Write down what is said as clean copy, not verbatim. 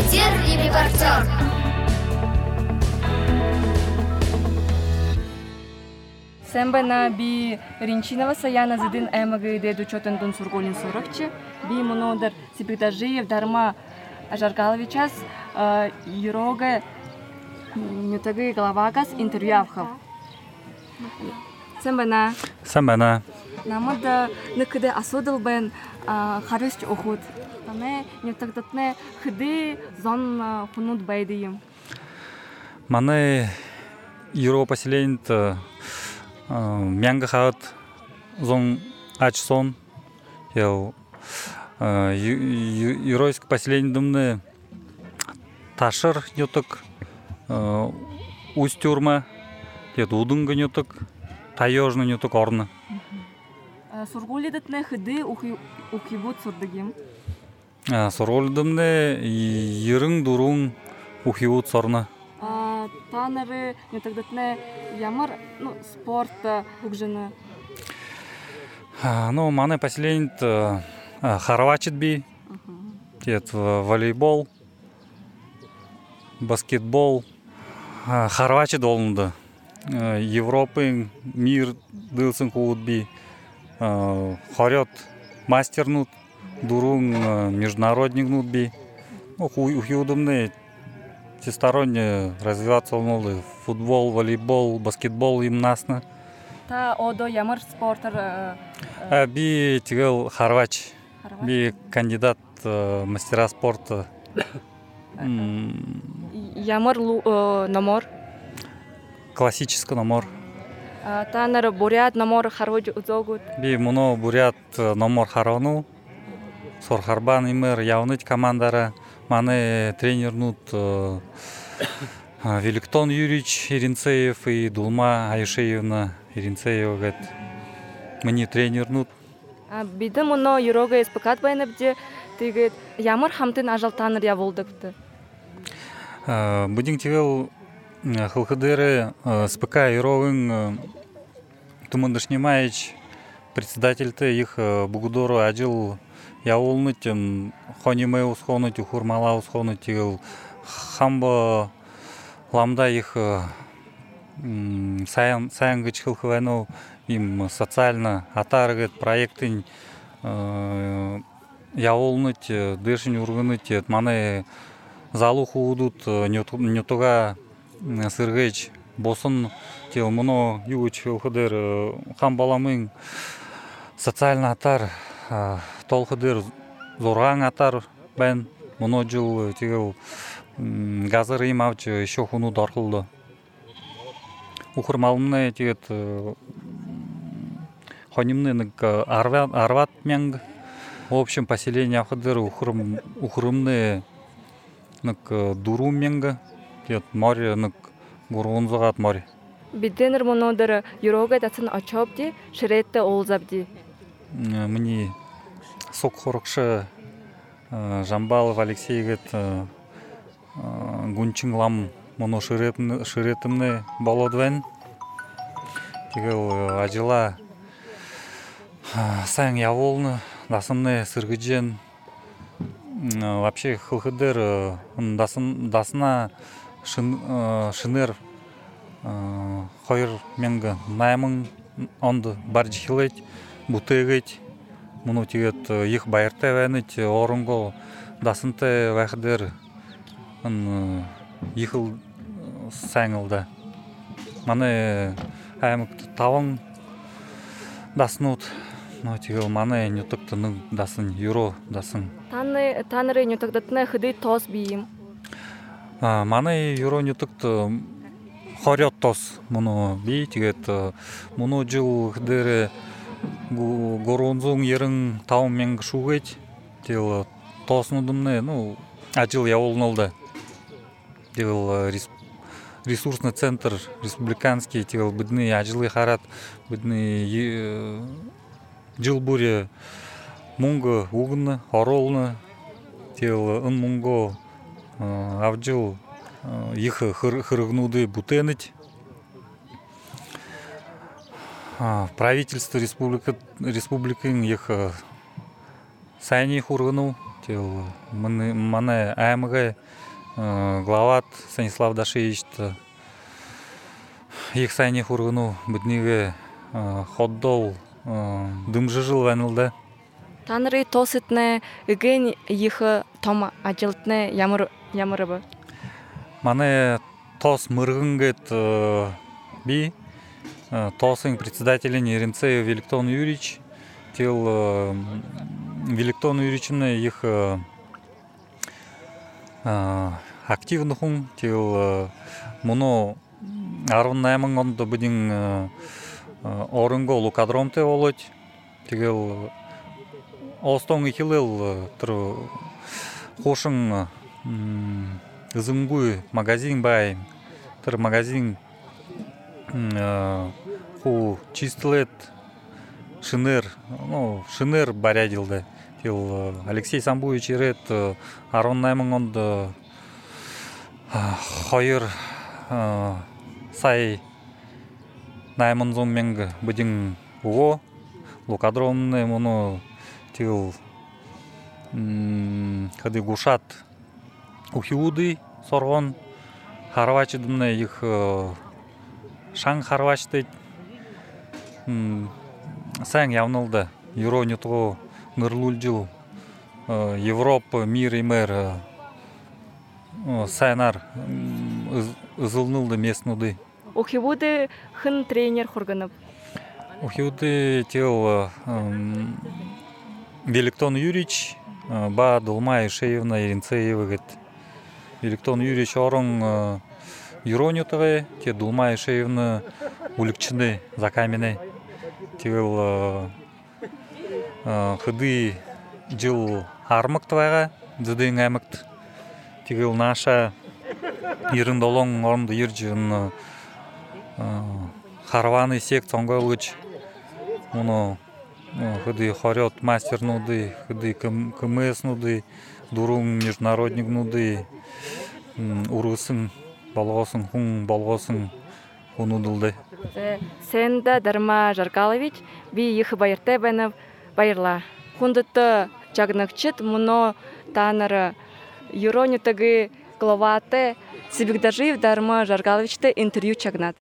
Мундир и репортер. Сэмбэна би Ринчинова Саяна задин эмэгэйдэ дучотындын сургуулин сурагчы. Би монодыр Сибирдажиев Дарма Ажаргаловичас Юрога Нютагы Главагас интервью авхав. Сэмбэна. Сэмбэна. Намада ныкыды асудыл бэн харысч охуд. Тане нютагдатне хыды зон хунуд байдыйым. Маны Юро поселенит Мянга хат зон ачсон. Юройск поселение думны Ташыр нютык Устюрма. Удынга нютык Таежны нютык орны. Сургулидатне хыды ухибут сурдыгим. Сургулидымны Йырың дурун ухибут сорны. Танары нютагдатне ямар спорт угжыны. Маны поселенит Харвачит би. Волейбол, баскетбол. Харвачит олынды. Европы, мир дылсын куут би. Хорет мастернут, дурун международник нут би. Ухиудымны всесторонне развиваться олны. Футбол, волейбол, баскетбол имнасны. Та одо ямар спортер? Би тигел Харвач. Би кандидат мастера спорта. Ямар номер? Классический номер. Танар бурят номер харвач узогут. Би муно бурят номер харону. Сорхарбан имер явныть командара. Маны тренер нут Великтон Юрьевич Иринцеев и Дулма Айшеевна Иринцеева гет. Мне тренер нут. Биді мұны Юрога еспікат байыныбде, тегет, ямар хамтын ажал таныр я болдыпты? Будин тегел хылхыдыры спыка Юровын Тумандышнемаич председатель-то их Бугудору ажил я улныть, хониме усхонуть, ухурмала усхонуть, тегел хамба ламда их саянгыч хылхывайну им социально атаргет проекты яолныть дышень ургыныть маны залуху удут нютуга сыргыч босын тел муно юч хылхыдыр хамбаламын социально атар толхыдыр зоргаң атар бен муно жыл тегел газыр им авч еще хуну даркылды ухурмалымны тегет хонимны арват мянг. В общем, поселение Ахадыр ухрымны дуру мянга. Море гурунзагат море. Биденер монодыр Юрога датын ачабди, ширетте олзабди. Мне сок хорокшы Жамбалов Алексей гет гунчинглам моно ширетымны болодвен. Тегел ажила Сайн яволны, дасымны сыргыджен. Вообще хылхыдыр дасына шыныр хойыр менгі наймын онды баржы хилет, бутыгет. Мұны тегет их байырты вәнет орынғы дасынты вәхдір ихыл сәңілді. Маны әмік тавың дасынут. Тегел маны нютыктының дасын, юро дасын. Таныры нютыктатны хыды тос бейім. Маны юро нютыкты хорет тос. Мұны бей тегет. Мұны жыл хыдыры горунзуң ерің тауым мен шуғет. Тегел тоснудымны, ажыл яолнылды. Тегел ресурсный центр республиканский. Тегел бидны ажылы харат, бидны жыл буре мунго угны, оролны, тел мунго авжыл их хырыгнуды бутеныть. Правительство республикын их сайни хургыну Тел мане АМГ глават Станислав Дашевич их сайне хургуну бидниге ходдол дымжыжыл ванылда. Танры тосытне ыген их том ажилтне ямырыбы. Мане тос мыргынгет би тосың председателен Еренцеев Великтон Юрьевич. Тел Великтон Юрьевичне их активны хун. Тел муно арвын наймын онды бидин орынго лукадромте олыть. Тел остон ихилел хошың ызымгуй магазин бай. Магазин ху чистилет шинер, шинер барядилды. Тел Алексей Самбуевич ирет арвын наймын онды хайыр сай наймын зомменг бидин уго лукадромны муну тел кады гушат ухиуды соргон харвачыдымны их шаң харвачты сәң явнылды юронюту нырлульжыл Европа мир и мэр сайнар ызылнылды местнуды. Ухивуды хын тренер хурганып. Ухивуды тел Великтон Юрьевич ба Долма Ишеевна Еренцеева гет. Великтон Юрьевич орын юронютығы, те Долма Ишеевна уликчыны закамены. Тел хыды жыл армык твайга дыдың әмікт. Тел наша ирын долон орынды иржын харваны сек цонгылгыч. Муну хыды хорет мастер нуды, хыды КМС нуды, дурун международник нуды, урысын, болгосын, хун болгосын хунудылды. Сенда Дарма Жаргалович би их байырте бәніп байырла. Хундыты жагныкчыт муно таныры юронютыгы главаты Сибигдажиев Дарма Жаргаловичты интервью чагнат.